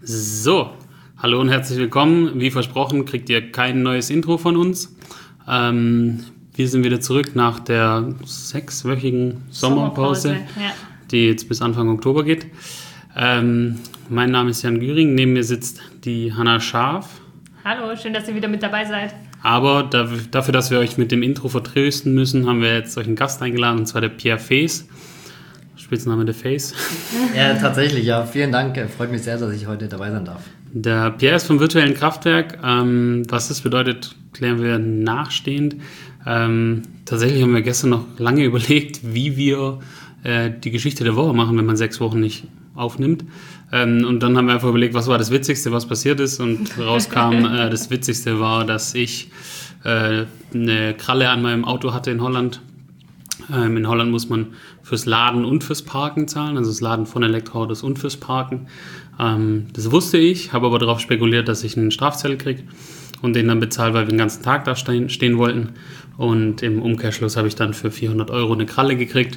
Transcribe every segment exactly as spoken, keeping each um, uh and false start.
So, hallo und herzlich willkommen. Wie versprochen kriegt ihr kein neues Intro von uns. Ähm, wir sind wieder zurück nach der sechswöchigen Sommerpause, Sommerpause ja. die jetzt bis Anfang Oktober geht. Ähm, mein Name ist Jan Güring, neben mir sitzt die Hanna Scharf. Hallo, schön, dass ihr wieder mit dabei seid. Aber dafür, dass wir euch mit dem Intro vertrösten müssen, haben wir jetzt euch einen Gast eingeladen, und zwar der Pierre Fees. Spitzname der Face. Ja, tatsächlich, ja. Vielen Dank. Freut mich sehr, dass ich heute dabei sein darf. Der Pierre ist vom virtuellen Kraftwerk. Ähm, was das bedeutet, klären wir nachstehend. Ähm, tatsächlich haben wir gestern noch lange überlegt, wie wir äh, die Geschichte der Woche machen, wenn man sechs Wochen nicht aufnimmt. Ähm, und dann haben wir einfach überlegt, was war das Witzigste, was passiert ist. Und rauskam, äh, das Witzigste war, dass ich äh, eine Kralle an meinem Auto hatte in Holland. Ähm, in Holland muss man fürs Laden und fürs Parken zahlen, also das Laden von Elektroautos und fürs Parken. Ähm, das wusste ich, habe aber darauf spekuliert, dass ich einen Strafzettel kriege und den dann bezahle, weil wir den ganzen Tag da stehen, stehen wollten. Und im Umkehrschluss habe ich dann für vierhundert Euro eine Kralle gekriegt.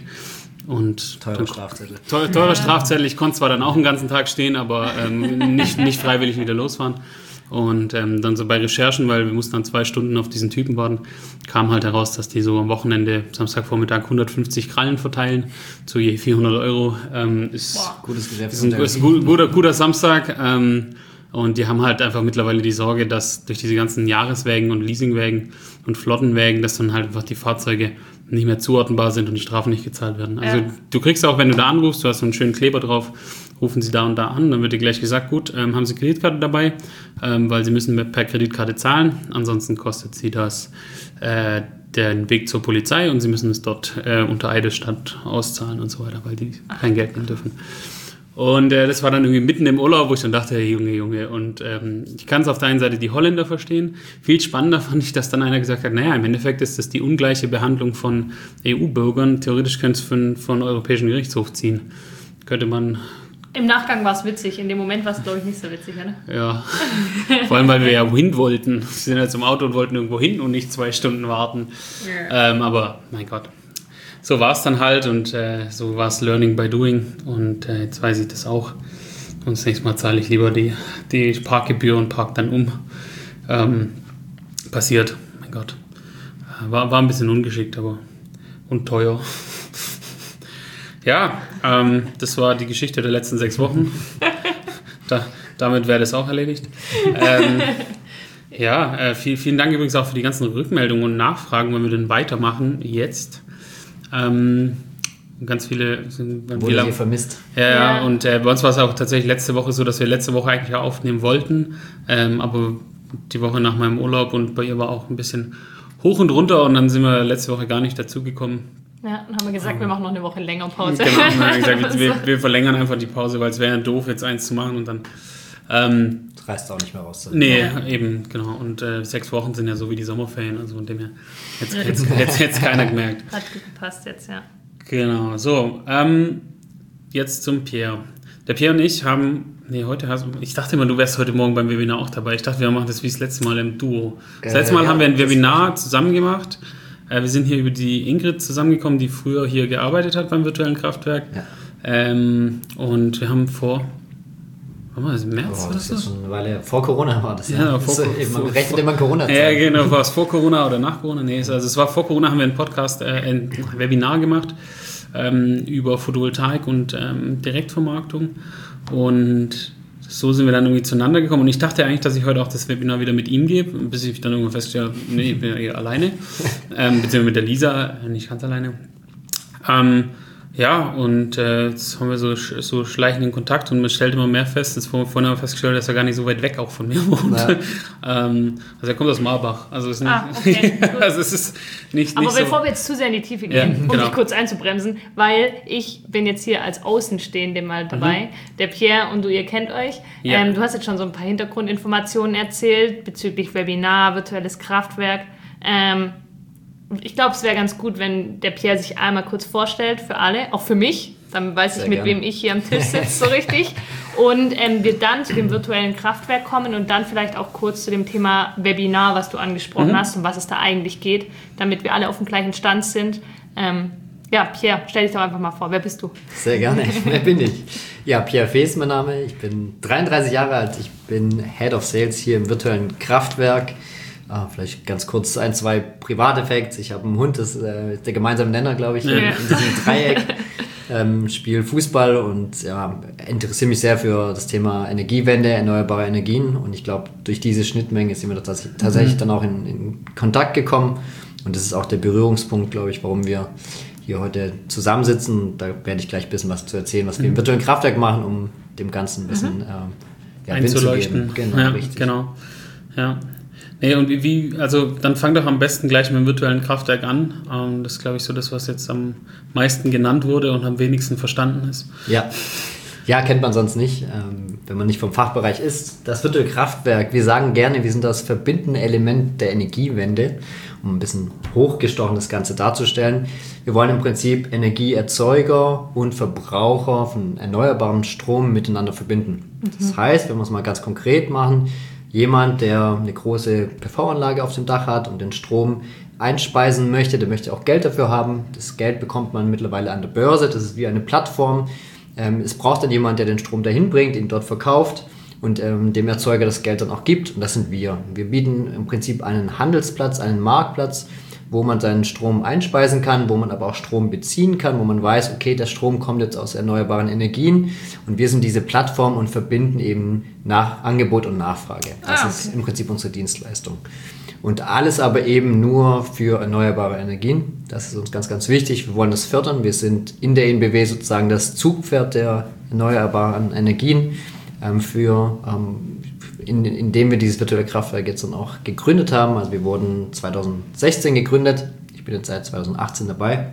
Und teurer Strafzettel. Teurer, teurer ja. Strafzettel. Ich konnte zwar dann auch einen ganzen Tag stehen, aber ähm, nicht, nicht freiwillig wieder losfahren. Und ähm, dann so bei Recherchen, weil wir mussten dann zwei Stunden auf diesen Typen warten, kam halt heraus, dass die so am Wochenende, Samstagvormittag, hundertfünfzig Krallen verteilen, zu je vierhundert Euro. Ähm, ist, Boah, gutes Geschäft. Ist ein, ist ein guter, guter Samstag. Ähm, und die haben halt einfach mittlerweile die Sorge, dass durch diese ganzen Jahreswägen und Leasingwägen und Flottenwägen, dass dann halt einfach die Fahrzeuge nicht mehr zuordnenbar sind und die Strafen nicht gezahlt werden. Also ja. Du kriegst auch, wenn du da anrufst, du hast so einen schönen Kleber drauf, rufen sie da und da an, dann wird dir gleich gesagt, gut, ähm, haben sie Kreditkarte dabei, ähm, weil sie müssen per Kreditkarte zahlen, ansonsten kostet sie das äh, den Weg zur Polizei und sie müssen es dort äh, unter Eidesstatt auszahlen und so weiter, weil die Ach. kein Geld nehmen dürfen. Und äh, das war dann irgendwie mitten im Urlaub, wo ich dann dachte, hey, Junge, Junge, und ähm, ich kann es auf der einen Seite die Holländer verstehen. Viel spannender fand ich, dass dann einer gesagt hat, naja, im Endeffekt ist das die ungleiche Behandlung von E U-Bürgern. Theoretisch könnte es von, von Europäischen Gerichtshof ziehen. Könnte man... Im Nachgang war es witzig, in dem Moment war es, glaube ich, nicht so witzig, oder? Ja, vor allem, weil wir ja hin wollten. Wir sind ja zum Auto und wollten irgendwo hin und nicht zwei Stunden warten. Ja. Ähm, aber, mein Gott. So war es dann halt und äh, so war es Learning by Doing und äh, jetzt weiß ich das auch. Und das nächste Mal zahle ich lieber die, die Parkgebühr und park dann um. Ähm, passiert, mein Gott. War, war ein bisschen ungeschickt, aber und teuer. Ja, ähm, das war die Geschichte der letzten sechs Wochen. Da, damit wäre das auch erledigt. Ähm, ja, äh, viel, vielen Dank übrigens auch für die ganzen Rückmeldungen und Nachfragen, wenn wir denn weitermachen jetzt. Ähm, ganz viele sind Wurde viele, hier vermisst. Ja, ja. Und äh, bei uns war es auch tatsächlich letzte Woche so, dass wir letzte Woche eigentlich auch aufnehmen wollten, ähm, aber die Woche nach meinem Urlaub und bei ihr war auch ein bisschen hoch und runter und dann sind wir letzte Woche gar nicht dazugekommen. Ja, dann haben wir gesagt, wir machen noch eine Woche länger Pause. Genau, wir haben gesagt, wir, wir verlängern einfach die Pause, weil es wäre ja doof, jetzt eins zu machen und dann... Ähm, das reißt auch nicht mehr raus. Nee, ja. eben, genau. Und äh, sechs Wochen sind ja so wie die Sommerferien, also von dem her jetzt jetzt, jetzt, jetzt keiner gemerkt. Hat gut gepasst jetzt, ja. Genau, so, ähm, jetzt zum Pierre. Der Pierre und ich haben, nee, heute hast ich dachte immer, du wärst heute Morgen beim Webinar auch dabei. Ich dachte, wir machen das wie das letzte Mal im Duo. Das äh, letzte Mal ja, haben wir ein Webinar zusammen gemacht. Wir sind hier über die Ingrid zusammengekommen, die früher hier gearbeitet hat beim virtuellen Kraftwerk. Ja. Ähm, und wir haben vor, wann war das, im März? Oh, das ist schon eine Weile, vor Corona war das. Ja, ja vor, das ist, man rechnet immer Corona. Ja, genau, war es vor Corona oder nach Corona? Nee, also es war vor Corona, haben wir einen Podcast, äh, ein Webinar gemacht ähm, über Photovoltaik und ähm, Direktvermarktung. Und so sind wir dann irgendwie zueinander gekommen und ich dachte eigentlich, dass ich heute auch das Webinar wieder mit ihm gebe, bis ich dann irgendwann festgestellt habe, nee, ich bin ja eher alleine, ähm, beziehungsweise mit der Lisa, nicht ganz alleine. Ähm, ja, und äh, jetzt haben wir so, so schleichenden Kontakt und man stellt immer mehr fest, jetzt vorhin haben wir festgestellt, dass er gar nicht so weit weg auch von mir wohnt. Ja. ähm, also er kommt aus Marbach. Also, ist nicht, ah, okay, also es ist nicht, Aber nicht bevor so wir jetzt zu sehr in die Tiefe gehen, ja, um genau. dich kurz einzubremsen, weil ich bin jetzt hier als Außenstehende mal dabei. Mhm. Der Pierre und du, ihr kennt euch. Ja. Ähm, du hast jetzt schon so ein paar Hintergrundinformationen erzählt bezüglich Webinar, virtuelles Kraftwerk. Ähm, Ich glaube, es wäre ganz gut, wenn der Pierre sich einmal kurz vorstellt für alle, auch für mich. Dann weiß Sehr ich, mit gerne. wem ich hier am Tisch sitze, so richtig. Und ähm, wir dann zu dem virtuellen Kraftwerk kommen und dann vielleicht auch kurz zu dem Thema Webinar, was du angesprochen mhm. hast und was es da eigentlich geht, damit wir alle auf dem gleichen Stand sind. Ähm, Ja, Pierre, stell dich doch einfach mal vor. Wer bist du? Sehr gerne. Wer bin ich? Ja, Pierre Fee ist mein Name. Ich bin dreiunddreißig Jahre alt. Ich bin Head of Sales hier im virtuellen Kraftwerk. Ah, vielleicht ganz kurz ein, zwei Privateffekte. Ich habe einen Hund, das äh, ist der gemeinsame Nenner, glaube ich, ja. in, in diesem Dreieck. Ähm, spiele Fußball und ja, interessiere mich sehr für das Thema Energiewende, erneuerbare Energien. Und ich glaube, durch diese Schnittmenge sind wir tats- tatsächlich mhm. dann auch in, in Kontakt gekommen. Und das ist auch der Berührungspunkt, glaube ich, warum wir hier heute zusammensitzen. Da werde ich gleich ein bisschen was zu erzählen, was wir im virtuellen Kraftwerk machen, um dem Ganzen ein bisschen mhm. äh, ja, einzuleuchten. Genau, ja, richtig. Genau. Ja. Nee, und wie, wie, also dann fang doch am besten gleich mit dem virtuellen Kraftwerk an. Ähm, das ist, glaube ich, so das, was jetzt am meisten genannt wurde und am wenigsten verstanden ist. Ja. Ja, kennt man sonst nicht, ähm, wenn man nicht vom Fachbereich ist. Das virtuelle Kraftwerk, wir sagen gerne, wir sind das verbindende Element der Energiewende, um ein bisschen hochgestochen das Ganze darzustellen. Wir wollen im Prinzip Energieerzeuger und Verbraucher von erneuerbarem Strom miteinander verbinden. Mhm. Das heißt, wenn wir es mal ganz konkret machen, jemand, der eine große P V-Anlage auf dem Dach hat und den Strom einspeisen möchte, der möchte auch Geld dafür haben. Das Geld bekommt man mittlerweile an der Börse, das ist wie eine Plattform. Ähm, es braucht dann jemand, der den Strom dahin bringt, ihn dort verkauft und ähm, dem Erzeuger das Geld dann auch gibt. Und das sind wir. Wir bieten im Prinzip einen Handelsplatz, einen Marktplatz, wo man seinen Strom einspeisen kann, wo man aber auch Strom beziehen kann, wo man weiß, okay, der Strom kommt jetzt aus erneuerbaren Energien und wir sind diese Plattform und verbinden eben nach Angebot und Nachfrage. Das ah, okay. ist im Prinzip unsere Dienstleistung. Und alles aber eben nur für erneuerbare Energien. Das ist uns ganz, ganz wichtig. Wir wollen das fördern. Wir sind in der N B W sozusagen das Zugpferd der erneuerbaren Energien, ähm, für, ähm, in, indem wir dieses virtuelle Kraftwerk jetzt dann auch gegründet haben. Also wir wurden zweitausendsechzehn gegründet. Ich bin jetzt seit zweitausendachtzehn dabei.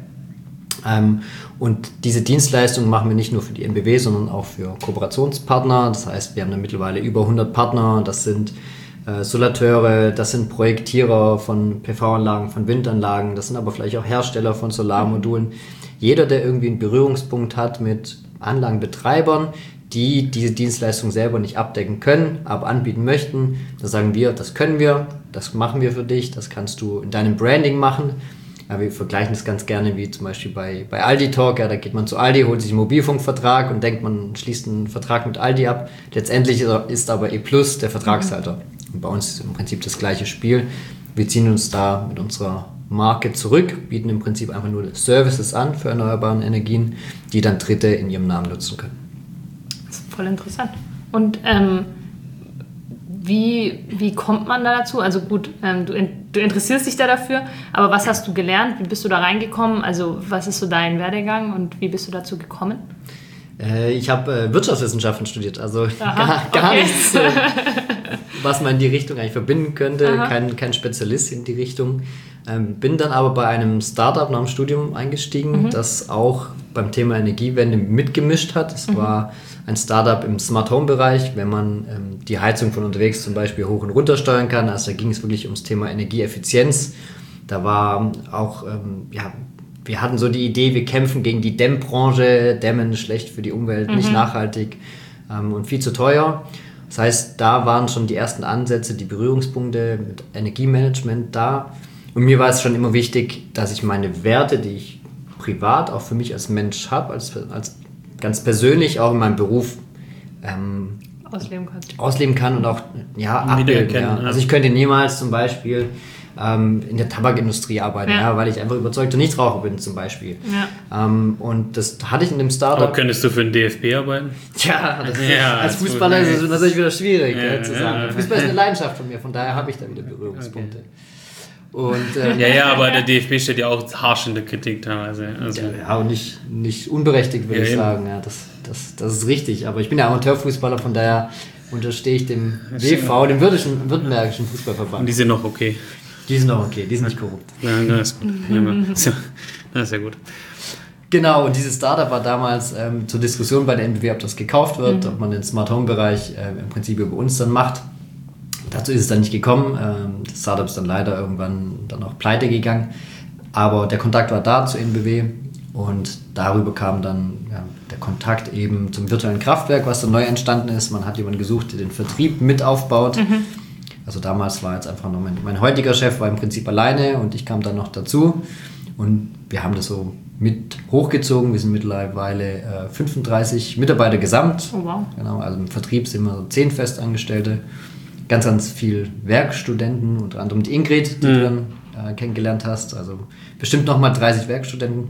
Ähm, und diese Dienstleistung machen wir nicht nur für die N B W, sondern auch für Kooperationspartner. Das heißt, wir haben da mittlerweile über hundert Partner. Das sind Äh, Solateure, das sind Projektierer von P V-Anlagen, von Windanlagen, das sind aber vielleicht auch Hersteller von Solarmodulen. Jeder, der irgendwie einen Berührungspunkt hat mit Anlagenbetreibern, die diese Dienstleistung selber nicht abdecken können, aber anbieten möchten, da sagen wir, das können wir, das machen wir für dich, das kannst du in deinem Branding machen. Ja, wir vergleichen das ganz gerne wie zum Beispiel bei, bei Aldi Talk, ja, da geht man zu Aldi, holt sich einen Mobilfunkvertrag und denkt, man schließt einen Vertrag mit Aldi ab. Letztendlich ist aber E Plus der Vertragshalter. Und bei uns ist im Prinzip das gleiche Spiel. Wir ziehen uns da mit unserer Marke zurück, bieten im Prinzip einfach nur Services an für erneuerbare Energien, die dann Dritte in ihrem Namen nutzen können. Das ist voll interessant. Und ähm, wie, wie kommt man da dazu? Also gut, ähm, du, du interessierst dich da dafür, aber was hast du gelernt? Wie bist du da reingekommen? Also was ist so dein Werdegang und wie bist du dazu gekommen? Äh, ich habe äh, Wirtschaftswissenschaften studiert, also Aha, gar, gar okay. nichts, äh, was man in die Richtung eigentlich verbinden könnte. Kein, kein Spezialist in die Richtung. Ähm, bin dann aber bei einem Startup nach dem Studium eingestiegen, mhm. das auch beim Thema Energiewende mitgemischt hat. Es mhm. war ein Startup im Smart Home Bereich, wenn man ähm, die Heizung von unterwegs zum Beispiel hoch und runter steuern kann. Also da ging es wirklich ums Thema Energieeffizienz. Da war auch, ähm, ja, wir hatten so die Idee, wir kämpfen gegen die Dämmbranche, Dämmen schlecht für die Umwelt, mhm. nicht nachhaltig ähm, und viel zu teuer. Das heißt, da waren schon die ersten Ansätze, die Berührungspunkte mit Energiemanagement da. Und mir war es schon immer wichtig, dass ich meine Werte, die ich privat auch für mich als Mensch habe, als, als ganz persönlich auch in meinem Beruf ähm, ausleben kann. ausleben kann und auch ja, abbilden. Ja. Also ich könnte niemals zum Beispiel ähm, in der Tabakindustrie arbeiten, ja. Ja, weil ich einfach überzeugter Nichtraucher bin zum Beispiel. Ja. Ähm, und das hatte ich in dem Startup. Aber könntest du für den D F B arbeiten? Ja, das ja als Fußballer ist es natürlich wieder schwierig ja, ja, zu sagen. Ja, ja. Fußball ist eine Leidenschaft von mir, von daher habe ich da wieder Berührungspunkte. Okay. Und, ähm, ja, ja, aber der D F B steht ja auch harsch in der Kritik teilweise. Also. Ja, und nicht, nicht unberechtigt, würde ja, ich sagen. Ja, das, das, das ist richtig. Aber ich bin ja Amateurfußballer, von daher unterstehe ich dem W V, dem württembergischen, württembergischen Fußballverband. Und die sind noch okay. Die sind noch okay, die sind nicht korrupt. Ja, das ist gut. Das ist ja gut. Genau, und dieses Startup war damals ähm, zur Diskussion bei der N B W, ob das gekauft wird, mhm. ob man den Smart Home Bereich äh, im Prinzip über uns dann macht. Dazu ist es dann nicht gekommen. Ähm, das Startup ist dann leider irgendwann dann auch pleite gegangen. Aber der Kontakt war da zur N B W und darüber kam dann ja, der Kontakt eben zum virtuellen Kraftwerk, was dann neu entstanden ist. Man hat jemanden gesucht, der den Vertrieb mit aufbaut. Mhm. Also damals war jetzt einfach noch mein, mein heutiger Chef war im Prinzip alleine und ich kam dann noch dazu. Und wir haben das so mit hochgezogen. Wir sind mittlerweile äh, fünfunddreißig Mitarbeiter gesamt. Oh wow. Genau, also im Vertrieb sind wir so zehn Festangestellte. Ganz, ganz viel Werkstudenten, unter anderem die Ingrid, die mhm. du dann äh, kennengelernt hast. Also bestimmt nochmal dreißig Werkstudenten.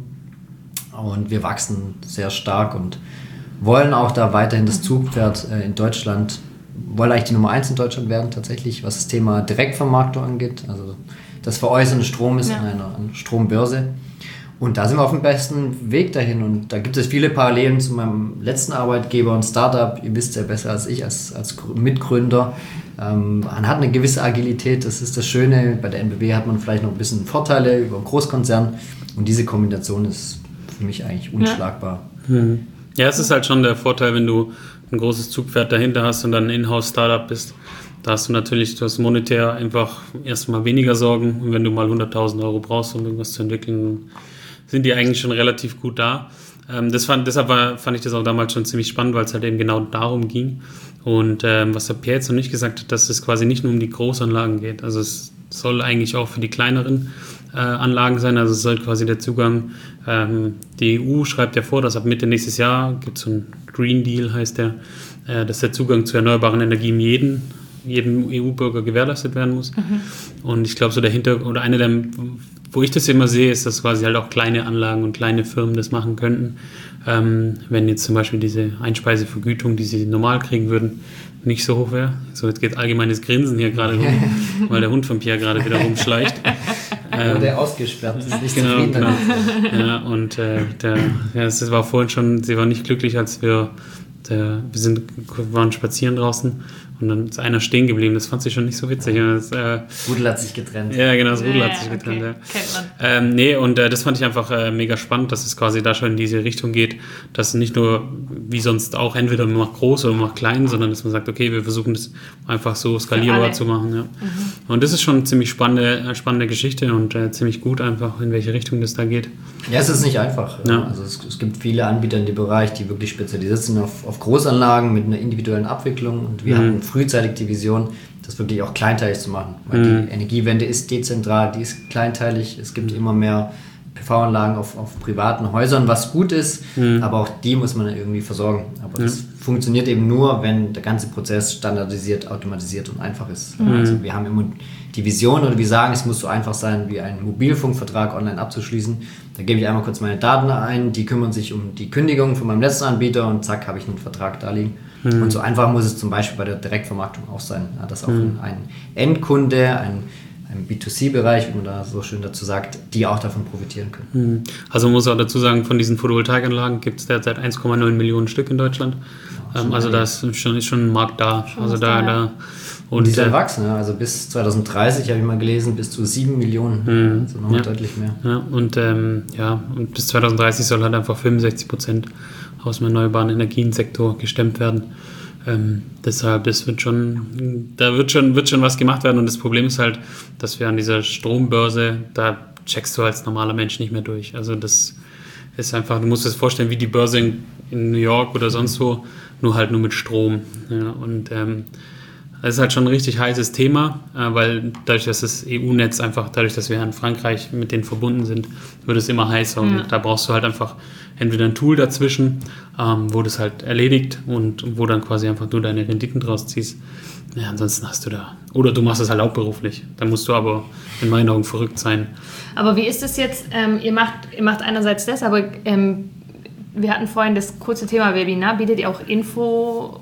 Und wir wachsen sehr stark und wollen auch da weiterhin das Zugpferd äh, in Deutschland, wollen eigentlich die Nummer eins in Deutschland werden tatsächlich, was das Thema Direktvermarktung angeht. Also das veräußernde Strom ist ja. an einer an Strombörse. Und da sind wir auf dem besten Weg dahin. Und da gibt es viele Parallelen zu meinem letzten Arbeitgeber und Startup. Ihr wisst ja besser als ich, als, als Mitgründer. Ähm, man hat eine gewisse Agilität, das ist das Schöne. Bei der N B W hat man vielleicht noch ein bisschen Vorteile über einen Großkonzern. Und diese Kombination ist für mich eigentlich unschlagbar. Ja. Mhm. Ja, es ist halt schon der Vorteil, wenn du ein großes Zugpferd dahinter hast und dann ein Inhouse-Startup bist. Da hast du natürlich das monetär einfach erstmal weniger Sorgen. Und wenn du mal hunderttausend Euro brauchst, um irgendwas zu entwickeln, sind die eigentlich schon relativ gut da. Ähm, das fand, deshalb war, fand ich das auch damals schon ziemlich spannend, weil es halt eben genau darum ging. Und ähm, was der Pierre jetzt noch nicht gesagt hat, dass es quasi nicht nur um die Großanlagen geht. Also es soll eigentlich auch für die kleineren äh, Anlagen sein. Also es soll quasi der Zugang, ähm, die E U schreibt ja vor, dass ab Mitte nächstes Jahr gibt es so einen Green Deal, heißt der, äh, dass der Zugang zu erneuerbaren Energien jeden, jedem E U-Bürger gewährleistet werden muss. Mhm. Und ich glaube, so der Hinter- oder eine der, wo ich das immer sehe, ist, dass quasi halt auch kleine Anlagen und kleine Firmen das machen könnten. Ähm, wenn jetzt zum Beispiel diese Einspeisevergütung, die sie normal kriegen würden, nicht so hoch wäre. So, jetzt geht allgemeines Grinsen hier gerade rum, weil der Hund von Pierre gerade wieder rumschleicht. Ähm, der ausgesperrt ist, nicht genau, zufrieden. Genau. Ja, und äh, der, ja, es war vorhin schon, sie war nicht glücklich, als wir, der, wir sind, waren spazieren draußen und dann ist einer stehen geblieben. Das fand sie schon nicht so witzig. Das äh, Rudel hat sich getrennt. Ja, genau, das Rudel ja, hat sich getrennt. okay. Ja. Kennt man. Ähm, nee, und äh, das fand ich einfach äh, mega spannend, dass es quasi da schon in diese Richtung geht, dass nicht nur wie sonst auch entweder man macht groß oder man macht klein, sondern dass man sagt, okay, wir versuchen das einfach so skalierbar zu machen. Ja. Mhm. Und das ist schon eine ziemlich spannende, spannende Geschichte und äh, ziemlich gut einfach, in welche Richtung das da geht. Ja, es ist nicht einfach. Ja. Also es, es gibt viele Anbieter in dem Bereich, die wirklich spezialisiert sind auf, auf Großanlagen mit einer individuellen Abwicklung und wir mhm. hatten frühzeitig die Vision, das wirklich auch kleinteilig zu machen. Weil mhm. die Energiewende ist dezentral, die ist kleinteilig, es gibt immer mehr P V-Anlagen auf, auf privaten Häusern, was gut ist, mhm. aber auch die muss man irgendwie versorgen. Aber mhm. das funktioniert eben nur, wenn der ganze Prozess standardisiert, automatisiert und einfach ist. Mhm. Also wir haben immer die Vision oder wir sagen, es muss so einfach sein, wie einen Mobilfunkvertrag online abzuschließen. Da gebe ich einmal kurz meine Daten ein, die kümmern sich um die Kündigung von meinem letzten Anbieter und zack, habe ich einen Vertrag da liegen. Mhm. Und so einfach muss es zum Beispiel bei der Direktvermarktung auch sein, ja, dass auch mhm. ein Endkunde, ein, ein B zwei C-Bereich, wie man da so schön dazu sagt, die auch davon profitieren können. Also man muss auch dazu sagen, von diesen Photovoltaikanlagen gibt es derzeit eins Komma neun Millionen Stück in Deutschland. Ja, ähm, also da ist schon, ist schon ein Markt da. Schon also da, da und, und die soll wachsen, ja. Also bis zwanzig dreißig habe ich mal gelesen, bis zu sieben Millionen, mhm. also nochmal ja. deutlich mehr. Ja, und, ähm, ja, und bis zwanzig dreißig soll halt einfach fünfundsechzig Prozent aus dem erneuerbaren Energiensektor gestemmt werden. Ähm, deshalb, das wird schon, da wird schon, wird schon was gemacht werden und das Problem ist halt, dass wir an dieser Strombörse, da checkst du als normaler Mensch nicht mehr durch. Also das ist einfach, du musst dir das vorstellen, wie die Börse in, in New York oder sonst wo, nur halt nur mit Strom. Ja, und ähm, das ist halt schon ein richtig heißes Thema, äh, weil dadurch, dass das E U-Netz einfach, dadurch, dass wir in Frankreich mit denen verbunden sind, wird es immer heißer und ja. da brauchst du halt einfach entweder ein Tool dazwischen, ähm, wo das halt erledigt und wo dann quasi einfach du deine Renditen draus ziehst. Ja, ansonsten hast du da, oder du machst es halt hauptberuflich, dann musst du aber in meinen Augen verrückt sein. Aber wie ist es jetzt, ähm, ihr, macht, ihr macht einerseits das, aber ähm, wir hatten vorhin das kurze Thema Webinar, bietet ihr auch Info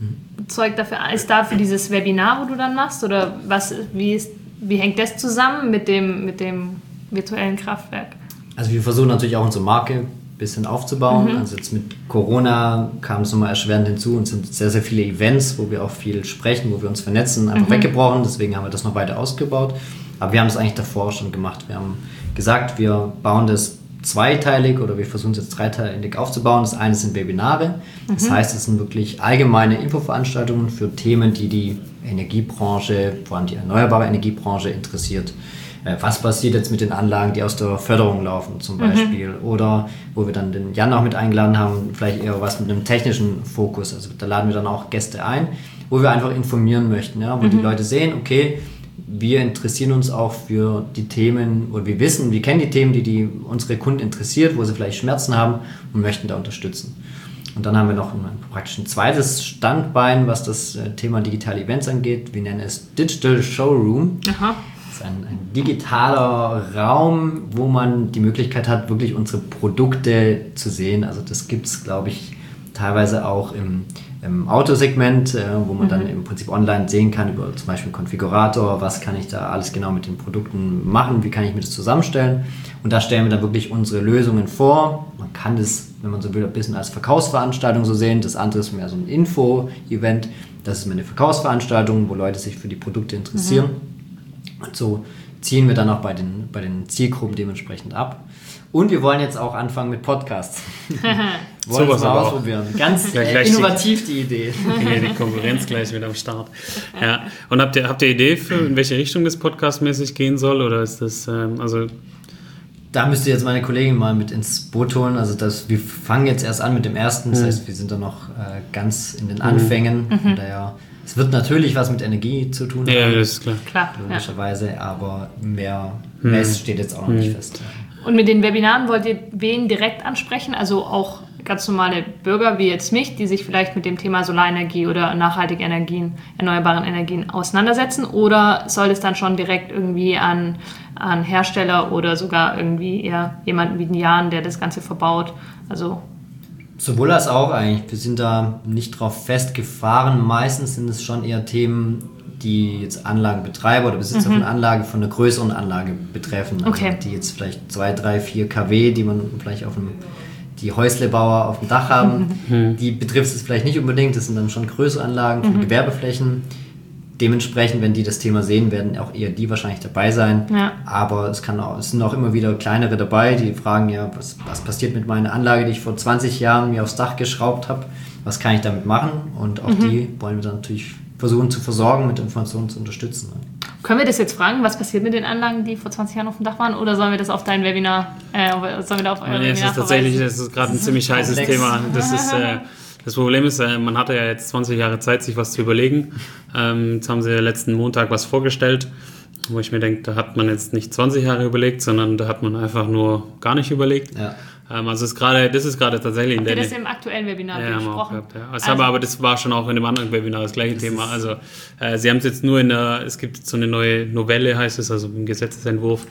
Zeug dafür, ist da für dieses Webinar, wo du dann machst? Oder was, wie, ist, wie hängt das zusammen mit dem, mit dem virtuellen Kraftwerk? Also wir versuchen natürlich auch unsere Marke ein bisschen aufzubauen. Mhm. Also jetzt mit Corona kam es nochmal erschwerend hinzu und sind sehr, sehr viele Events, wo wir auch viel sprechen, wo wir uns vernetzen, einfach mhm. weggebrochen. Deswegen haben wir das noch weiter ausgebaut. Aber wir haben es eigentlich davor schon gemacht. Wir haben gesagt, wir bauen das zweiteilig oder wir versuchen es jetzt dreiteilig aufzubauen. Das eine sind Webinare. Das mhm. heißt, es sind wirklich allgemeine Infoveranstaltungen für Themen, die die Energiebranche, vor allem die erneuerbare Energiebranche interessiert. Was passiert jetzt mit den Anlagen, die aus der Förderung laufen zum Beispiel? Mhm. Oder wo wir dann den Jan auch mit eingeladen haben, vielleicht eher was mit einem technischen Fokus. Also da laden wir dann auch Gäste ein, wo wir einfach informieren möchten, ja? Wo mhm. die Leute sehen, okay, wir interessieren uns auch für die Themen, oder wir wissen, wir kennen die Themen, die, die unsere Kunden interessiert, wo sie vielleicht Schmerzen haben und möchten da unterstützen. Und dann haben wir noch ein, praktisch ein zweites Standbein, was das Thema digitale Events angeht. Wir nennen es Digital Showroom. Aha. Das ist ein, ein digitaler Raum, wo man die Möglichkeit hat, wirklich unsere Produkte zu sehen. Also das gibt es, glaube ich, teilweise auch im, im Autosegment, äh, wo man mhm. dann im Prinzip online sehen kann, über zum Beispiel einen Konfigurator, was kann ich da alles genau mit den Produkten machen, wie kann ich mir das zusammenstellen. Und da stellen wir dann wirklich unsere Lösungen vor. Man kann das, wenn man so will, ein bisschen als Verkaufsveranstaltung so sehen. Das andere ist mehr so ein Info-Event. Das ist mehr eine Verkaufsveranstaltung, wo Leute sich für die Produkte interessieren. Mhm. Und so ziehen wir dann auch bei den, bei den Zielgruppen dementsprechend ab. Und wir wollen jetzt auch anfangen mit Podcasts. wollen wir es mal ausprobieren. Ganz ja, innovativ die, die Idee. Ja, die Konkurrenz gleich mit am Start. Ja. Und habt ihr, habt ihr Idee, für in welche Richtung das podcastmäßig gehen soll? Oder ist das, ähm, also... Da müsste jetzt meine Kollegin mal mit ins Boot holen. Also das, wir fangen jetzt erst an mit dem ersten. Das mhm. heißt, wir sind da noch äh, ganz in den Anfängen. Mhm. Daher, es wird natürlich was mit Energie zu tun haben. Ja, das ist klar. klar logischerweise, ja. Aber mehr, mhm. mehr steht jetzt auch noch mhm. nicht fest. Und mit den Webinaren wollt ihr wen direkt ansprechen? Also auch ganz normale Bürger wie jetzt mich, die sich vielleicht mit dem Thema Solarenergie oder nachhaltige Energien, erneuerbaren Energien auseinandersetzen? Oder soll es dann schon direkt irgendwie an, an Hersteller oder sogar irgendwie eher jemanden wie den Jan, der das Ganze verbaut? Also sowohl als auch eigentlich. Wir sind da nicht drauf festgefahren. Meistens sind es schon eher Themen, die jetzt Anlagenbetreiber oder Besitzer mhm. von Anlage von einer größeren Anlage betreffen. Also okay. die jetzt vielleicht zwei, drei, vier Kilowatt, die man vielleicht auf dem, die Häuslebauer auf dem Dach haben, mhm. die betrifft es vielleicht nicht unbedingt. Das sind dann schon größere Anlagen von mhm. Gewerbeflächen. Dementsprechend, wenn die das Thema sehen, werden auch eher die wahrscheinlich dabei sein. Ja. Aber es, kann auch, es sind auch immer wieder kleinere dabei, die fragen ja, was, was passiert mit meiner Anlage, die ich vor zwanzig Jahren mir aufs Dach geschraubt habe? Was kann ich damit machen? Und auch mhm. die wollen wir dann natürlich versuchen zu versorgen, mit Informationen zu unterstützen. Können wir das jetzt fragen, was passiert mit den Anlagen, die vor zwanzig Jahren auf dem Dach waren? Oder sollen wir das auf dein Webinar, äh, sollen wir da auf euer nee, Webinar es ist tatsächlich, das ist gerade ein ziemlich heißes komplex. Thema. Das ist... Äh, Das Problem ist, man hatte ja jetzt zwanzig Jahre Zeit, sich was zu überlegen. Ähm, jetzt haben sie letzten Montag was vorgestellt, wo ich mir denke, da hat man jetzt nicht zwanzig Jahre überlegt, sondern da hat man einfach nur gar nicht überlegt. Ja. Ähm, also ist grade, das ist gerade tatsächlich... Habt in ihr der das im aktuellen Webinar ja, besprochen? Gehabt, ja. Also also, aber das war schon auch in dem anderen Webinar das gleiche das Thema. Also äh, sie haben es jetzt nur in der... Es gibt so eine neue Novelle, heißt es, also im Gesetzesentwurf.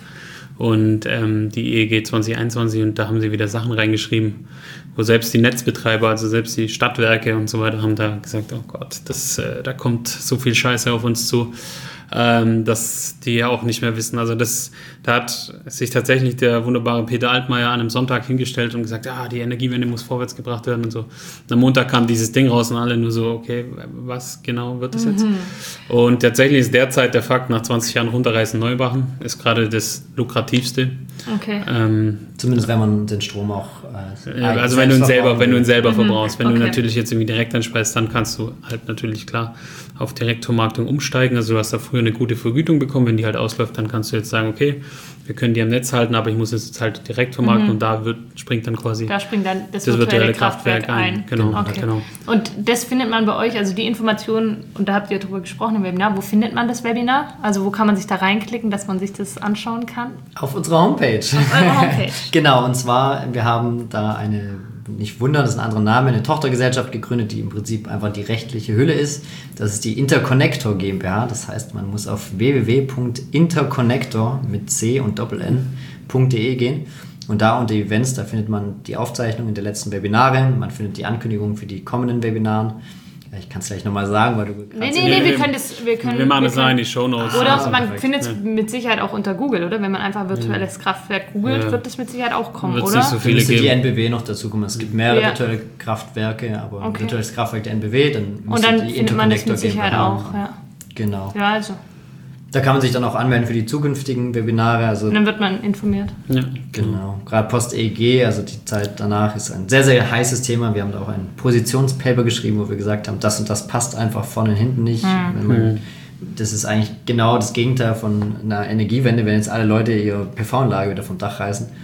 Und ähm, die E E G zwanzig einundzwanzig, und da haben sie wieder Sachen reingeschrieben, wo selbst die Netzbetreiber, also selbst die Stadtwerke und so weiter, haben da gesagt, oh Gott, das, äh, da kommt so viel Scheiße auf uns zu, ähm, dass die ja auch nicht mehr wissen. Also das, da hat sich tatsächlich der wunderbare Peter Altmaier an einem Sonntag hingestellt und gesagt, ah, die Energiewende muss vorwärts gebracht werden und so. Und am Montag kam dieses Ding raus und alle nur so, okay, was genau wird das jetzt? Mhm. Und tatsächlich ist derzeit der Fakt, nach zwanzig Jahren runterreißen, neu machen, ist gerade das lukrativste. Okay. Ähm, Zumindest wenn man den Strom auch äh, ja, also wenn du ihn selber, wenn du ihn selber mhm. verbrauchst. Wenn okay. du natürlich jetzt irgendwie direkt einspeist, dann kannst du halt natürlich klar auf Direktvermarktung umsteigen. Also du hast da früher eine gute Vergütung bekommen, wenn die halt ausläuft, dann kannst du jetzt sagen, okay, wir können die am Netz halten, aber ich muss jetzt halt direkt vermarkten mhm. und da wird, springt dann quasi da springt dann das, das virtuelle, virtuelle Kraftwerk, Kraftwerk ein. ein. Genau, okay. genau. Und das findet man bei euch, also die Informationen, und da habt ihr drüber gesprochen im Webinar, wo findet man das Webinar? Also wo kann man sich da reinklicken, dass man sich das anschauen kann? Auf unserer Homepage. Auf eurer Homepage. Genau, und zwar, wir haben da eine, nicht wundern, das ist ein anderer Name, eine Tochtergesellschaft gegründet, die im Prinzip einfach die rechtliche Hülle ist. Das ist die Interconnector GmbH. Das heißt, man muss auf w w w punkt interconnector mit C und Doppel-N.de gehen. Und da unter Events, da findet man die Aufzeichnungen der letzten Webinare, man findet die Ankündigungen für die kommenden Webinaren. Ich kann es gleich nochmal sagen, weil du... Nee, nee, nee, wir können das... Wir, können, wir machen wir das rein in die Shownotes. Oder also, man findet es ja. mit Sicherheit auch unter Google, oder? Wenn man einfach virtuelles ja. Kraftwerk googelt, ja. wird das mit Sicherheit auch kommen, Wird's oder? Nicht so viele geben. Die N B W noch dazu kommen. Es gibt mehrere ja. virtuelle Kraftwerke, aber okay. virtuelles Kraftwerk der N B W, dann und dann die findet man das mit Sicherheit auch, ja. Genau. Ja, also... Da kann man sich dann auch anmelden für die zukünftigen Webinare. Also und dann wird man informiert. Ja, genau. Gerade Post-E E G, also die Zeit danach, ist ein sehr, sehr heißes Thema. Wir haben da auch ein Positionspaper geschrieben, wo wir gesagt haben, das und das passt einfach vorne und hinten nicht. Mhm. Wenn man, das ist eigentlich genau das Gegenteil von einer Energiewende, wenn jetzt alle Leute ihre P V-Anlage wieder vom Dach reißen.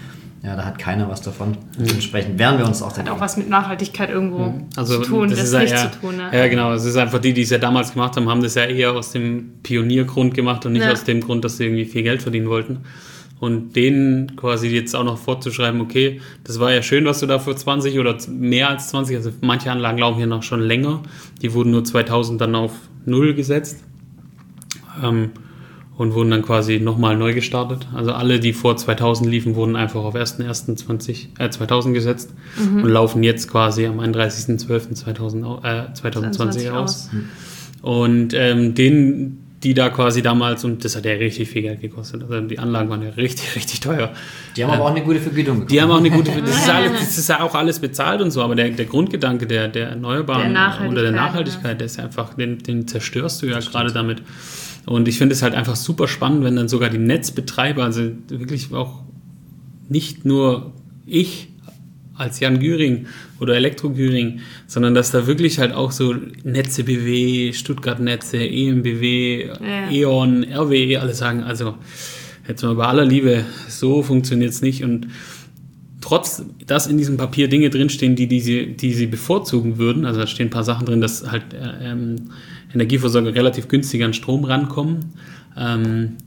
Ja, da hat keiner was davon. Mhm. Dementsprechend wehren wir uns auch dagegen. Hat auch was mit Nachhaltigkeit irgendwo mhm. also, zu tun, das, das ist nicht ja, zu tun. Ne? Ja, genau. Es ist einfach die, die es ja damals gemacht haben, haben das ja eher aus dem Pioniergrund gemacht und nicht ja. aus dem Grund, dass sie irgendwie viel Geld verdienen wollten. Und denen quasi jetzt auch noch vorzuschreiben, okay, das war ja schön, was du da für zwanzig oder mehr als zwanzig, also manche Anlagen laufen hier noch schon länger, die wurden nur zweitausend dann auf null gesetzt. Ähm, und wurden dann quasi nochmal neu gestartet. Also alle, die vor zweitausend liefen, wurden einfach auf erster erster zweitausend gesetzt mhm. und laufen jetzt quasi am einunddreißigster zwölfter zweitausendzwanzig aus. Mhm. Und ähm, denen, die da quasi damals, und das hat ja richtig viel Geld gekostet, also die Anlagen waren ja richtig, richtig teuer. Die haben ähm, aber auch eine gute Vergütung bekommen. Die haben auch eine gute Vergütung. Das ist, alles, das ist ja auch alles bezahlt und so, aber der, der Grundgedanke der, der Erneuerbaren der oder der Nachhaltigkeit, ja. der ist einfach, den, den zerstörst du ja gerade damit. Und ich finde es halt einfach super spannend, wenn dann sogar die Netzbetreiber, also wirklich auch nicht nur ich als Jan Güring oder Elektro Güring, sondern dass da wirklich halt auch so Netze B W, Stuttgart Netze, E M B W, ja. E.ON, R W E, alle sagen, also jetzt mal bei aller Liebe, so funktioniert es nicht. Und trotz, dass in diesem Papier Dinge drinstehen, die, die, sie, die sie bevorzugen würden, also da stehen ein paar Sachen drin, dass halt ähm, Energieversorger relativ günstig an Strom rankommen. Ähm,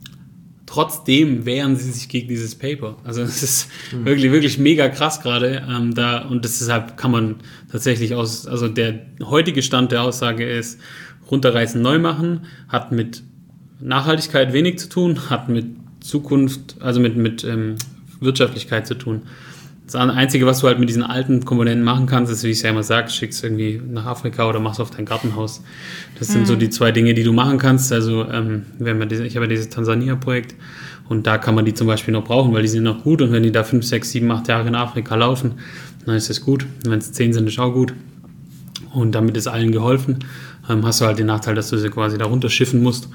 trotzdem wehren sie sich gegen dieses Paper. Also das ist mhm. wirklich, wirklich mega krass gerade. Ähm, da, und deshalb kann man tatsächlich aus, also der heutige Stand der Aussage ist, runterreißen, neu machen, hat mit Nachhaltigkeit wenig zu tun, hat mit Zukunft, also mit, mit ähm, Wirtschaftlichkeit zu tun. Das Einzige, was du halt mit diesen alten Komponenten machen kannst, ist, wie ich es ja immer sage, schickst irgendwie nach Afrika oder machst auf dein Gartenhaus. Das sind mhm. so die zwei Dinge, die du machen kannst. Also ähm, wenn man diese, ich habe ja dieses Tansania-Projekt und da kann man die zum Beispiel noch brauchen, weil die sind noch gut und wenn die da fünf, sechs, sieben, acht Jahre in Afrika laufen, dann ist das gut. Und wenn es zehn sind, ist auch gut. Und damit ist allen geholfen. Ähm, hast du halt den Nachteil, dass du sie quasi da runterschiffen musst.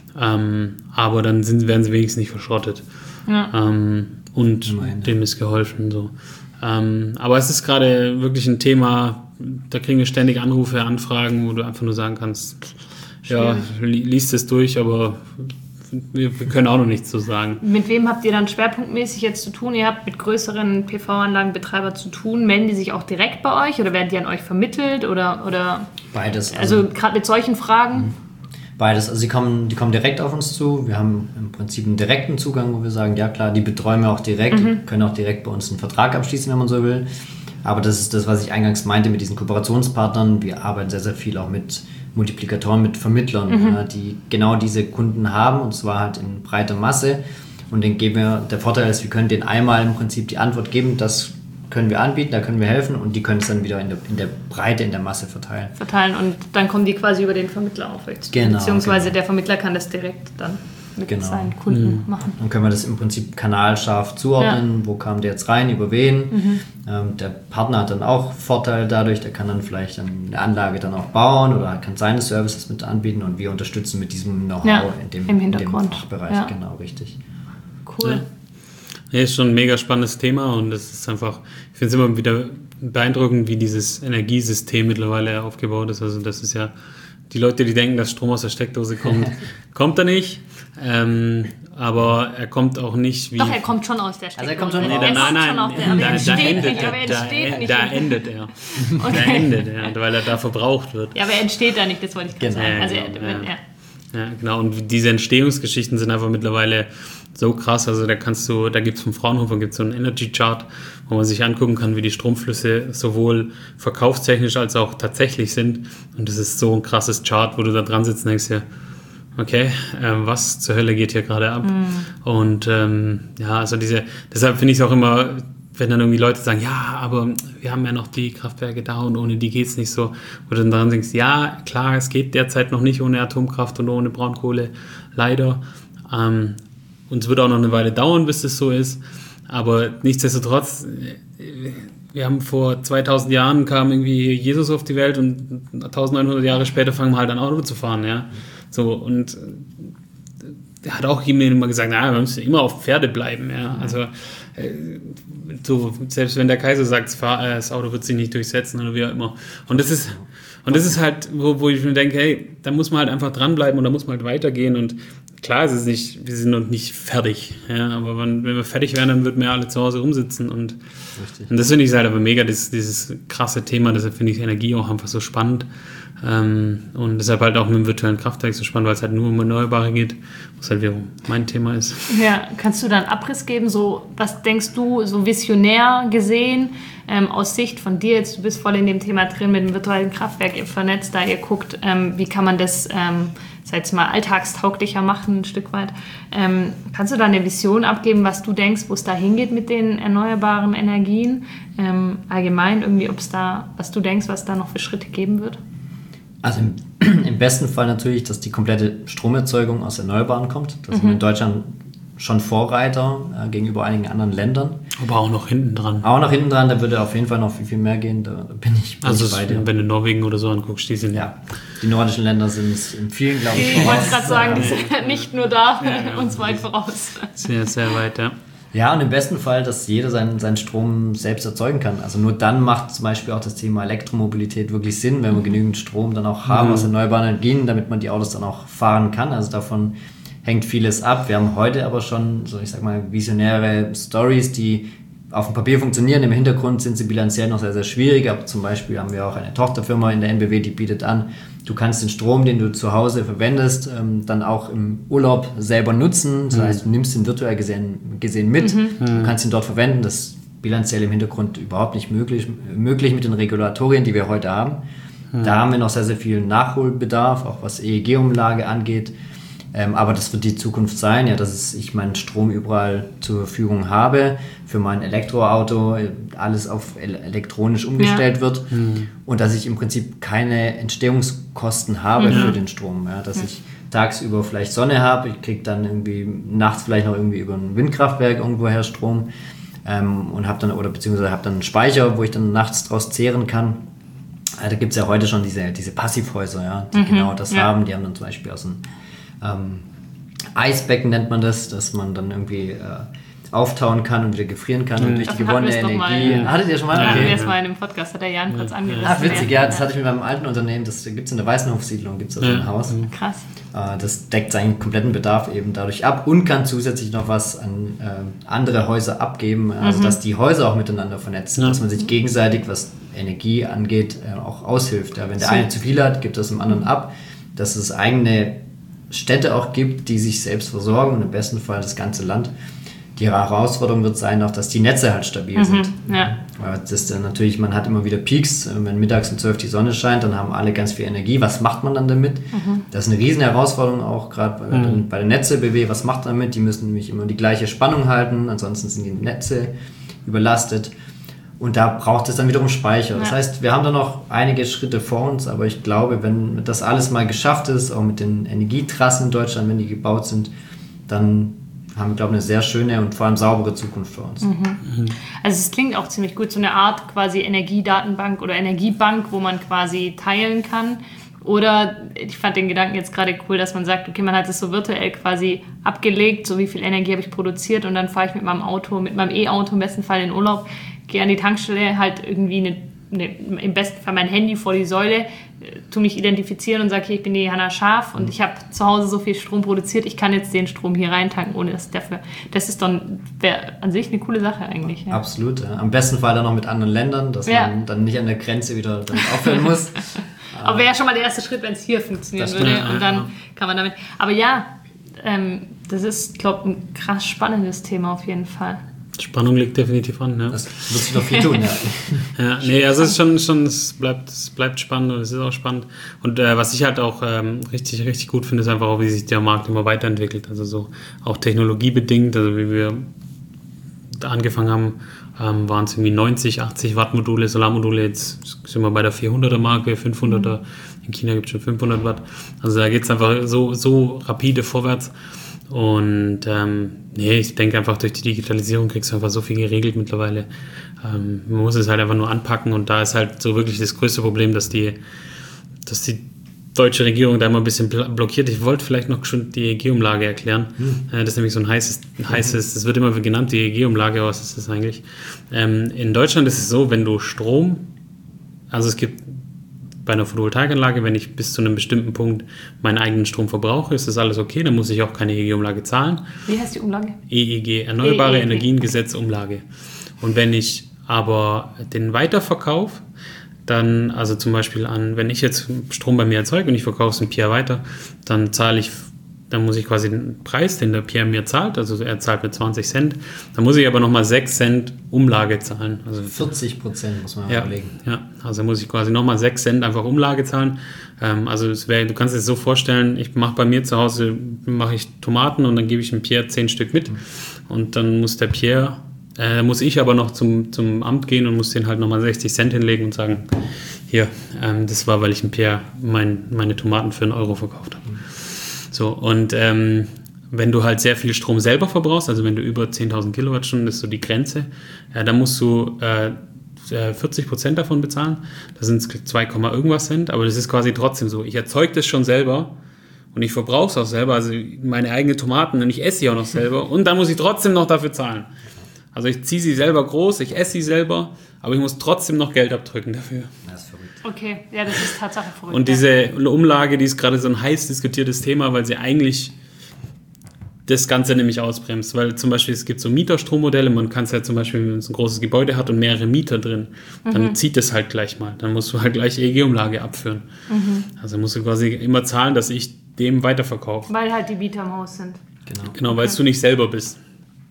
Ähm, aber dann sind, werden sie wenigstens nicht verschrottet. Ja. Ähm, und Meine. dem ist geholfen. So. Ähm, aber es ist gerade wirklich ein Thema, da kriegen wir ständig Anrufe, Anfragen, wo du einfach nur sagen kannst, ja, li- liest es durch, aber wir, wir können auch noch nichts zu sagen. Mit wem habt ihr dann schwerpunktmäßig jetzt zu tun? Ihr habt mit größeren P V-Anlagenbetreibern zu tun. Melden die sich auch direkt bei euch oder werden die an euch vermittelt? Oder, oder Beides. Also, also gerade mit solchen Fragen? Mhm. Beides. Also sie kommen, die kommen direkt auf uns zu. Wir haben im Prinzip einen direkten Zugang, wo wir sagen, ja klar, die betreuen wir auch direkt, mhm. können auch direkt bei uns einen Vertrag abschließen, wenn man so will. Aber das ist das, was ich eingangs meinte mit diesen Kooperationspartnern. Wir arbeiten sehr, sehr viel auch mit Multiplikatoren, mit Vermittlern, mhm. ja, die genau diese Kunden haben und zwar halt in breiter Masse. Und den geben wir, der Vorteil ist, wir können denen einmal im Prinzip die Antwort geben, das können wir anbieten, da können wir helfen und die können es dann wieder in der, in der Breite, in der Masse verteilen. Verteilen und dann kommen die quasi über den Vermittler auf euch zu. Genau, beziehungsweise genau. der Vermittler kann das direkt dann mit genau. seinen Kunden mhm. machen. Dann können wir das im Prinzip kanalscharf zuordnen, ja. wo kam der jetzt rein, über wen. Mhm. Ähm, der Partner hat dann auch Vorteil dadurch, der kann dann vielleicht eine Anlage dann auch bauen oder kann seine Services mit anbieten und wir unterstützen mit diesem Know-how ja, in, dem, im Hintergrund. in dem Fachbereich. Ja. Genau, richtig. Cool. Ja. Ja, ist schon ein mega spannendes Thema und es ist einfach, ich finde es immer wieder beeindruckend, wie dieses Energiesystem mittlerweile aufgebaut ist. Also das ist ja, die Leute, die denken, dass Strom aus der Steckdose kommt, kommt er nicht. Ähm, aber er kommt auch nicht wie... Doch, er kommt schon aus der Steckdose. Also er kommt schon nee, raus. da, nein, nein, schon der, da, da, da, endet, nicht, da, aber er entsteht da, nicht. da endet er. Okay. Da endet er, weil er da verbraucht wird. Ja, aber er entsteht da nicht, das wollte ich gerade Genau. sagen. Also, Ja, er, genau, wenn, ja. ja. Ja, genau. Und diese Entstehungsgeschichten sind einfach mittlerweile so krass. Also da kannst du, da gibt es vom Fraunhofer gibt's so einen Energy Chart, wo man sich angucken kann, wie die Stromflüsse sowohl verkaufstechnisch als auch tatsächlich sind. Und das ist so ein krasses Chart, wo du da dran sitzt und denkst dir, okay, äh, was zur Hölle geht hier gerade ab? Mhm. Und ähm, ja, also diese, deshalb finde ich es auch immer, wenn dann irgendwie Leute sagen, ja, aber wir haben ja noch die Kraftwerke da und ohne die geht es nicht so. Wo du dann dran denkst, ja, klar, es geht derzeit noch nicht ohne Atomkraft und ohne Braunkohle, leider. Ähm, und es wird auch noch eine Weile dauern, bis das so ist. Aber nichtsdestotrotz, wir haben vor zweitausend Jahren kam irgendwie Jesus auf die Welt und neunzehnhundert Jahre später fangen wir halt an Auto zu fahren, ja. So, und der hat auch jemand immer gesagt, na, wir müssen immer auf Pferde bleiben, ja. Also, so, selbst wenn der Kaiser sagt, das Auto wird sich nicht durchsetzen oder wie auch immer. Und das ist, und das ist halt, wo, wo ich mir denke, hey, da muss man halt einfach dranbleiben und da muss man halt weitergehen und klar, es ist nicht, wir sind noch nicht fertig, ja, aber wenn, wenn wir fertig wären, dann würden wir alle zu Hause rumsitzen und, und das finde ich halt aber mega, das, dieses krasse Thema, deshalb finde ich Energie auch einfach so spannend ähm, und deshalb halt auch mit dem virtuellen Kraftwerk so spannend, weil es halt nur um Erneuerbare geht, was halt wiederum mein Thema ist. Ja, kannst du da einen Abriss geben, so, was denkst du, so visionär gesehen, ähm, aus Sicht von dir, jetzt du bist voll in dem Thema drin mit dem virtuellen Kraftwerk, ihr vernetzt da, ihr guckt, ähm, wie kann man das ähm, sag jetzt mal, alltagstauglicher machen, ein Stück weit. Ähm, kannst du da eine Vision abgeben, was du denkst, wo es da hingeht mit den erneuerbaren Energien? Ähm, allgemein irgendwie, ob es da, was du denkst, was da noch für Schritte geben wird? Also im, im besten Fall natürlich, dass die komplette Stromerzeugung aus Erneuerbaren kommt. Da sind wir in Deutschland schon Vorreiter äh, gegenüber einigen anderen Ländern. Aber auch noch hinten dran. Auch noch hinten dran, da würde auf jeden Fall noch viel, viel mehr gehen. Da bin ich, bin also ich bei dir. Wenn du Norwegen oder so anguckst, die sind... Ja, die nordischen Länder sind es in vielen, glaube ich, Ich wollte gerade sagen, die sind nicht nur da, ja, uns weit voraus. Sehr, sehr weit, ja. Ja, und im besten Fall, dass jeder seinen, seinen Strom selbst erzeugen kann. Also nur dann macht zum Beispiel auch das Thema Elektromobilität wirklich Sinn, wenn wir genügend Strom dann auch haben mhm. aus erneuerbaren Energien, damit man die Autos dann auch fahren kann. Also davon hängt vieles ab. Wir haben heute aber schon, so ich sag mal, visionäre Stories, die auf dem Papier funktionieren. Im Hintergrund sind sie bilanziell noch sehr, sehr schwierig. Aber zum Beispiel haben wir auch eine Tochterfirma in der N B W, die bietet an, du kannst den Strom, den du zu Hause verwendest, ähm, dann auch im Urlaub selber nutzen. Das mhm. heißt, du nimmst ihn virtuell gesehen, gesehen mit. Mhm. Du kannst ihn dort verwenden. Das ist bilanziell im Hintergrund überhaupt nicht möglich, möglich mit den Regulatorien, die wir heute haben. Mhm. Da haben wir noch sehr, sehr viel Nachholbedarf, auch was E E G-Umlage angeht. Ähm, aber das wird die Zukunft sein, ja, dass ich meinen Strom überall zur Verfügung habe, für mein Elektroauto alles auf elektronisch umgestellt ja. wird mhm. und dass ich im Prinzip keine Entstehungskosten habe mhm. für den Strom. Ja, dass mhm. ich tagsüber vielleicht Sonne habe, ich kriege dann irgendwie nachts vielleicht noch irgendwie über ein Windkraftwerk irgendwoher Strom ähm, und habe dann, oder beziehungsweise habe dann einen Speicher, wo ich dann nachts draus zehren kann. Da gibt es ja heute schon diese, diese Passivhäuser, ja, die mhm. genau das ja. haben. Die haben dann zum Beispiel aus einem Ähm, Eisbecken nennt man das, dass man dann irgendwie äh, auftauen kann und wieder gefrieren kann und durch die gewonnene Energie. Hattet ihr schon mal? Ja, okay. Das mal in dem Podcast, hat der Jan kurz angerissen. Ach, witzig, ja, das hatte ich mit meinem alten Unternehmen, das gibt es in der Weißenhof-Siedlung, gibt es da so ein Haus. Krass. Äh, das deckt seinen kompletten Bedarf eben dadurch ab und kann zusätzlich noch was an äh, andere Häuser abgeben, also mhm. dass die Häuser auch miteinander vernetzt sind, ja. dass man sich gegenseitig, was Energie angeht, äh, auch aushilft. Ja, wenn der so. eine zu viel hat, gibt das dem anderen ab, dass es eigene Städte auch gibt, die sich selbst versorgen und im besten Fall das ganze Land. Die Herausforderung wird sein, auch dass die Netze halt stabil mhm, sind. Ja. Weil das dann natürlich, man hat immer wieder Peaks, wenn mittags um zwölf die Sonne scheint, dann haben alle ganz viel Energie. Was macht man dann damit? Mhm. Das ist eine riesen Herausforderung auch gerade bei, mhm. bei der Netze B W. Was macht man damit? Die müssen nämlich immer die gleiche Spannung halten, ansonsten sind die Netze überlastet. Und da braucht es dann wiederum Speicher. Ja. Das heißt, wir haben da noch einige Schritte vor uns, aber ich glaube, wenn das alles mal geschafft ist, auch mit den Energietrassen in Deutschland, wenn die gebaut sind, dann haben wir, glaube ich, eine sehr schöne und vor allem saubere Zukunft für uns. Mhm. Also es klingt auch ziemlich gut, so eine Art quasi Energiedatenbank oder Energiebank, wo man quasi teilen kann. Oder ich fand den Gedanken jetzt gerade cool, dass man sagt, okay, man hat es so virtuell quasi abgelegt, so wie viel Energie habe ich produziert und dann fahre ich mit meinem Auto, mit meinem E-Auto im besten Fall in den Urlaub, gehe an die Tankstelle, halt irgendwie eine, eine, im besten Fall mein Handy vor die Säule, tu mich identifizieren und sage, okay, ich bin die Hanna Scharf und ich habe zu Hause so viel Strom produziert, ich kann jetzt den Strom hier reintanken, ohne dass dafür, das ist dann an sich eine coole Sache eigentlich. Ja. Absolut, ja. Am besten Fall dann noch mit anderen Ländern, dass ja. man dann nicht an der Grenze wieder damit aufhören muss. Aber wäre ja schon mal der erste Schritt, wenn es hier funktionieren würde ja, und dann ja. kann man damit, aber ja, ähm, das ist, glaube ich, ein krass spannendes Thema auf jeden Fall. Spannung liegt definitiv an, ja. Das wird sich noch viel tun, ja. ja, nee, also es ist schon, schon es bleibt, es bleibt spannend und es ist auch spannend. Und äh, was ich halt auch ähm, richtig, richtig gut finde, ist einfach auch, wie sich der Markt immer weiterentwickelt. Also so auch technologiebedingt, also wie wir da angefangen haben, ähm, waren es irgendwie neunzig, achtzig Watt Module, Solarmodule, jetzt sind wir bei der vierhunderter Marke, fünfhunderter, in China gibt es schon fünfhundert Watt. Also da geht es einfach so, so rapide vorwärts. Und ähm, nee, ich denke einfach, durch die Digitalisierung kriegst du einfach so viel geregelt mittlerweile. Ähm, man muss es halt einfach nur anpacken und da ist halt so wirklich das größte Problem, dass die, dass die deutsche Regierung da immer ein bisschen blockiert. Ich wollte vielleicht noch schon die E E G-Umlage erklären. Hm. Äh, das ist nämlich so ein heißes, heißes, das wird immer genannt, die E E G-Umlage, was ist das eigentlich? Ähm, in Deutschland ist es so, wenn du Strom, also es gibt bei einer Photovoltaikanlage, wenn ich bis zu einem bestimmten Punkt meinen eigenen Strom verbrauche, ist das alles okay, dann muss ich auch keine E E G-Umlage zahlen. Wie heißt die Umlage? E E G, Erneuerbare E E G. Energiengesetz-Umlage. Und wenn ich aber den weiterverkaufe, dann, also zum Beispiel an, wenn ich jetzt Strom bei mir erzeuge und ich verkaufe es an Pierre weiter, dann zahle ich, dann muss ich quasi den Preis, den der Pierre mir zahlt, also er zahlt mir zwanzig Cent, dann muss ich aber nochmal sechs Cent Umlage zahlen. Also vierzig Prozent muss man ja, überlegen. Ja, also muss ich quasi nochmal sechs Cent einfach Umlage zahlen. Ähm, also es wär, du kannst es so vorstellen, ich mache bei mir zu Hause, mache ich Tomaten und dann gebe ich dem Pierre zehn Stück mit. Mhm. Und dann muss der Pierre, äh, muss ich aber noch zum, zum Amt gehen und muss den halt nochmal sechzig Cent hinlegen und sagen, hier, ähm, das war, weil ich dem Pierre mein, meine Tomaten für einen Euro verkauft habe. Mhm. So, und ähm, wenn du halt sehr viel Strom selber verbrauchst, also wenn du über zehntausend Kilowattstunden, das ist so die Grenze, äh, dann musst du äh, vierzig Prozent davon bezahlen. Das sind zwei, irgendwas Cent, aber das ist quasi trotzdem so. Ich erzeuge das schon selber und ich verbrauche es auch selber, also meine eigenen Tomaten und ich esse sie auch noch selber und dann muss ich trotzdem noch dafür zahlen. Also ich ziehe sie selber groß, ich esse sie selber, aber ich muss trotzdem noch Geld abdrücken dafür. Das ist verrückt. Okay, ja, das ist Tatsache verrückt. Und diese Umlage, die ist gerade so ein heiß diskutiertes Thema, weil sie eigentlich das Ganze nämlich ausbremst. Weil zum Beispiel es gibt so Mieterstrommodelle, man kann es halt zum Beispiel, wenn es ein großes Gebäude hat und mehrere Mieter drin, dann mhm. zieht es halt gleich mal. Dann musst du halt gleich E E G-Umlage abführen. Mhm. Also musst du quasi immer zahlen, dass ich dem weiterverkaufe. Weil halt die Mieter im Haus sind. Genau, genau weil okay. du nicht selber bist.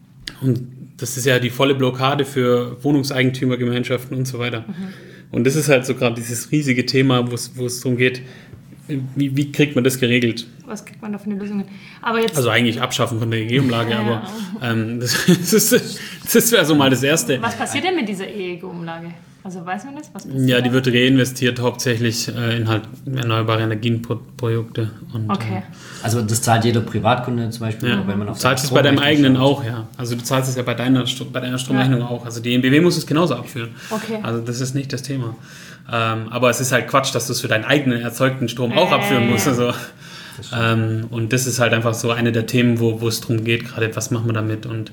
Und das ist ja die volle Blockade für Wohnungseigentümergemeinschaften und so weiter. Mhm. Und das ist halt so gerade dieses riesige Thema, wo es darum geht, wie, wie kriegt man das geregelt? Was kriegt man da für eine Lösung? Aber jetzt also eigentlich abschaffen von der E E G-Umlage, ja, aber ähm, das, das, das wäre so mal das Erste. Was passiert denn mit dieser E E G-Umlage? Also weiß man das? Was passiert ja, die wird reinvestiert hauptsächlich äh, in halt erneuerbare Energienprojekte. Und, okay. Äh, also das zahlt jeder Privatkunde zum Beispiel, ja. wenn man auf du zahlst es bei deinem eigenen schaut. Auch, ja. Also du zahlst es ja bei deiner, bei deiner Stromrechnung ja. auch. Also die N B W muss es genauso abführen. Okay. Also das ist nicht das Thema. Ähm, aber es ist halt Quatsch, dass du es für deinen eigenen erzeugten Strom auch äh, abführen musst. Also, das ähm, und das ist halt einfach so eine der Themen, wo, wo es darum geht, gerade was machen wir damit. Und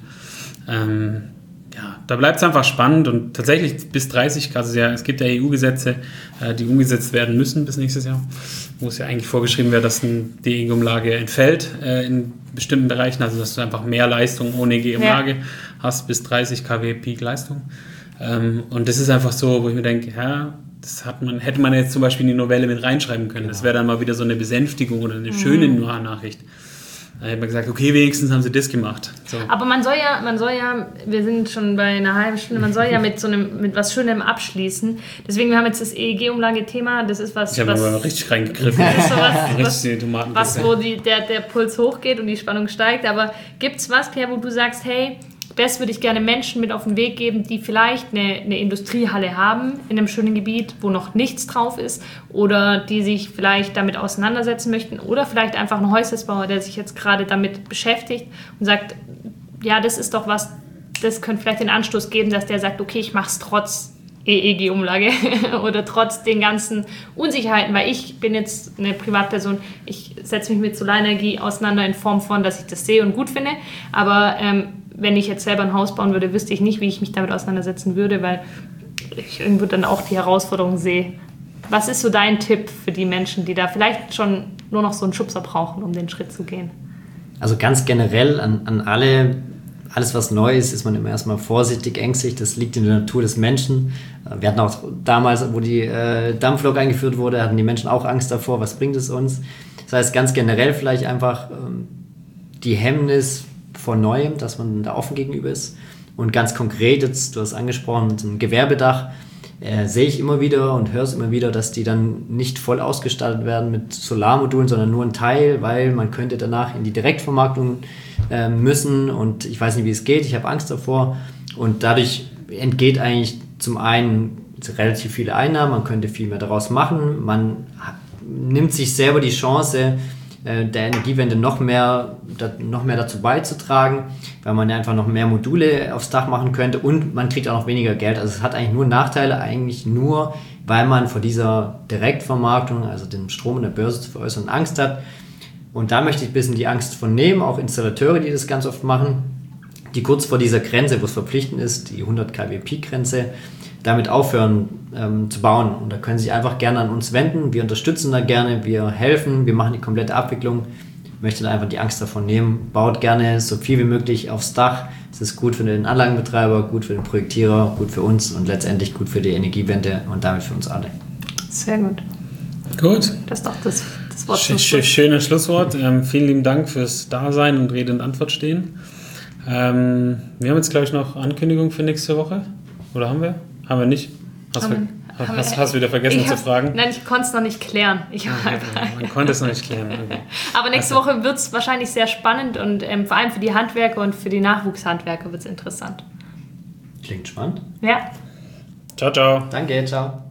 ähm, ja, da bleibt es einfach spannend und tatsächlich bis dreißig, also ja, es gibt ja E U-Gesetze, äh, die umgesetzt werden müssen bis nächstes Jahr, wo es ja eigentlich vorgeschrieben wäre, dass die E E G-Umlage entfällt äh, in bestimmten Bereichen, also dass du einfach mehr Leistung ohne E E G-Umlage ja. hast, bis dreißig Kilowatt Peak Leistung. Ähm, und das ist einfach so, wo ich mir denke, ja, das hat man, hätte man jetzt zum Beispiel in die Novelle mit reinschreiben können. Genau. Das wäre dann mal wieder so eine Besänftigung oder eine mhm. schöne Nachricht. Da hätte man gesagt, okay, wenigstens haben sie das gemacht. So. Aber man soll ja, man soll ja, wir sind schon bei einer halben Stunde, man soll ja mit so einem, mit was Schönem abschließen. Deswegen, wir haben jetzt das E E G-Umlage-Thema, das ist was... Ich habe aber richtig reingegriffen. Das ist so was, was, was wo die, der, der Puls hochgeht und die Spannung steigt. Aber gibt es was, Pierre, wo du sagst, hey, das würde ich gerne Menschen mit auf den Weg geben, die vielleicht eine, eine Industriehalle haben in einem schönen Gebiet, wo noch nichts drauf ist oder die sich vielleicht damit auseinandersetzen möchten oder vielleicht einfach ein Häuslersbauer, der sich jetzt gerade damit beschäftigt und sagt, ja, das ist doch was, das könnte vielleicht den Anstoß geben, dass der sagt, okay, ich mache es trotz E E G-Umlage oder trotz den ganzen Unsicherheiten, weil ich bin jetzt eine Privatperson, ich setze mich mit Solarenergie auseinander in Form von, dass ich das sehe und gut finde, aber ähm, wenn ich jetzt selber ein Haus bauen würde, wüsste ich nicht, wie ich mich damit auseinandersetzen würde, weil ich irgendwo dann auch die Herausforderung sehe. Was ist so dein Tipp für die Menschen, die da vielleicht schon nur noch so einen Schubser brauchen, um den Schritt zu gehen? Also ganz generell an, an alle, alles was neu ist, ist man immer erstmal vorsichtig, ängstlich. Das liegt in der Natur des Menschen. Wir hatten auch damals, wo die äh, Dampflok eingeführt wurde, hatten die Menschen auch Angst davor, was bringt es uns? Das heißt ganz generell vielleicht einfach ähm, die Hemmnis vor Neuem, dass man da offen gegenüber ist. Und ganz konkret, jetzt, du hast angesprochen, mit einem Gewerbedach, äh, sehe ich immer wieder und höre es immer wieder, dass die dann nicht voll ausgestattet werden mit Solarmodulen, sondern nur ein Teil, weil man könnte danach in die Direktvermarktung äh, müssen und ich weiß nicht, wie es geht, ich habe Angst davor. Und dadurch entgeht eigentlich zum einen relativ viele Einnahmen, man könnte viel mehr daraus machen, man hat, nimmt sich selber die Chance, der Energiewende noch mehr, noch mehr dazu beizutragen, weil man einfach noch mehr Module aufs Dach machen könnte und man kriegt auch noch weniger Geld. Also es hat eigentlich nur Nachteile, eigentlich nur, weil man vor dieser Direktvermarktung, also dem Strom und der Börse zu veräußern, Angst hat. Und da möchte ich ein bisschen die Angst von nehmen, auch Installateure, die das ganz oft machen, die kurz vor dieser Grenze, wo es verpflichtend ist, die hundert Kilowatt Peak Grenze, damit aufhören ähm, zu bauen. Und da können Sie sich einfach gerne an uns wenden. Wir unterstützen da gerne, wir helfen, wir machen die komplette Abwicklung. Ich möchte da einfach die Angst davon nehmen. Baut gerne so viel wie möglich aufs Dach. Es ist gut für den Anlagenbetreiber, gut für den Projektierer, gut für uns und letztendlich gut für die Energiewende und damit für uns alle. Sehr gut. Gut. Das ist doch das, das Wort Sch zum Schluss. Schönes Schlusswort. Ähm, vielen lieben Dank fürs Dasein und Rede und Antwort stehen. Ähm, wir haben jetzt, glaube ich, noch Ankündigung für nächste Woche. Oder haben wir? Haben wir nicht? Hast, Haben wir, wir- hast, hast du wieder vergessen Ich zu hab- fragen? Nein, ich konnte es noch nicht klären. Ich war einfach. Man konnte es noch nicht klären. Okay. Aber nächste Woche wird es wahrscheinlich sehr spannend und ähm, vor allem für die Handwerker und für die Nachwuchshandwerker wird es interessant. Klingt spannend. Ja. Ciao, ciao. Danke, ciao.